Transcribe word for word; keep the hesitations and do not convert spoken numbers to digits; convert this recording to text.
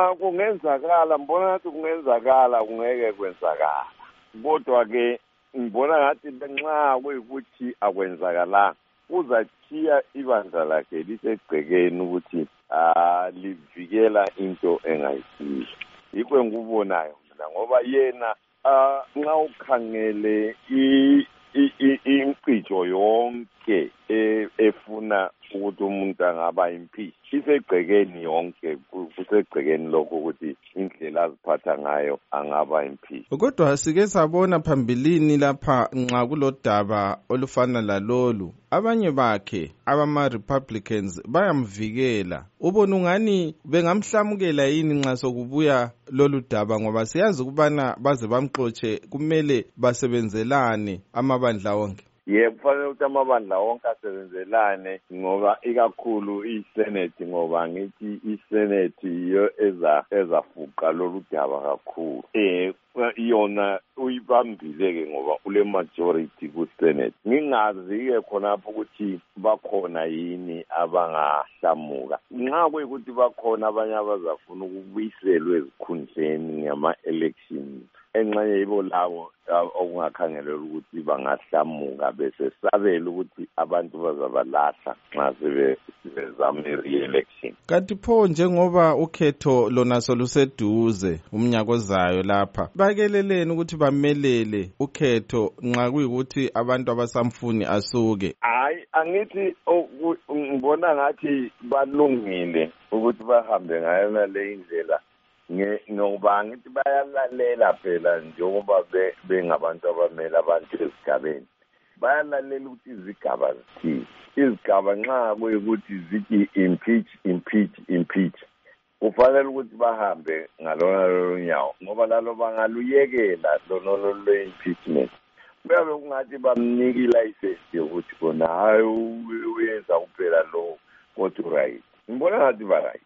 Mina kungenzakala mbona ngathi kungenzakala kungeke kwenzakala. Kodwa ke ngibona ngathi nxa kuyikuthi akwenzakalanga uzathiya ibandla lakhe lisegcekeni ukuthi ah livikela into engayisiyo. Yikho ngikubonayo mina ngoba yena nxa ukhangele incijo yonke efuna ukuthi umuntu angaba impeach isegcekeni yonke kusegcekeni lokho ukuthi indlela aziphatha ngayo angaba impeach. Kodwa sike sabona phambilini lapha nxa kulodaba olufana lalolu abanye bakhe abama Republicans bayamvikela. Ubona ungani bengamhlamukela yini nxa sokubuya lolu daba ngoba siyazi ukubana baze bamxotshe kumele basebenzelane amabandla wonke. Yebo kufanele ukuthi amabandla wonke asebenzelane ngoba ikakhulu iSenate ngoba ngithi iSenate iyo eza ezafuqa lolu daba kakhulu. Eh yona uyibambile ke ngoba ule majority ku Senate. Ngingazi ke khonapho ukuthi bakhona yini abangahlamuka. Nxa kuyikuthi bakhona abanye abazafuna ukubuyiselwa ezikhundleni ngama elections. Enxenye yibo lawo okungakhangelela ukuthi bangahlamuka bese sabela ukuthi abantu bazabalahla nxa sebezama re-election. Kanti pho njengoba ukhetho lona soluseduze umnyaka ozayo lapha bakeleleni ukuthi bamelele ukhetho nxa kuyikuthi abantu abasamfuni asuke? Hayi angithi ngibona ngathi balungile ukuthi bahambe ngayo le indlela ngoba ngithi bayalalela phela njengoba bengabantu abamela abantu ezigabeni bayalalela ukuthi izigaba zithini. Izigaba nxa kuyikuthi zithi impeach impeach impeach kufanele ukuthi bahambe ngalona lolu nyawo ngoba lalo bangaluyekela lona lo impeachment kuyabe kungathi bamnika ilicense yokuthi bona hayi uyenza kuphela lo kodwa right ngibona ngathi ba right.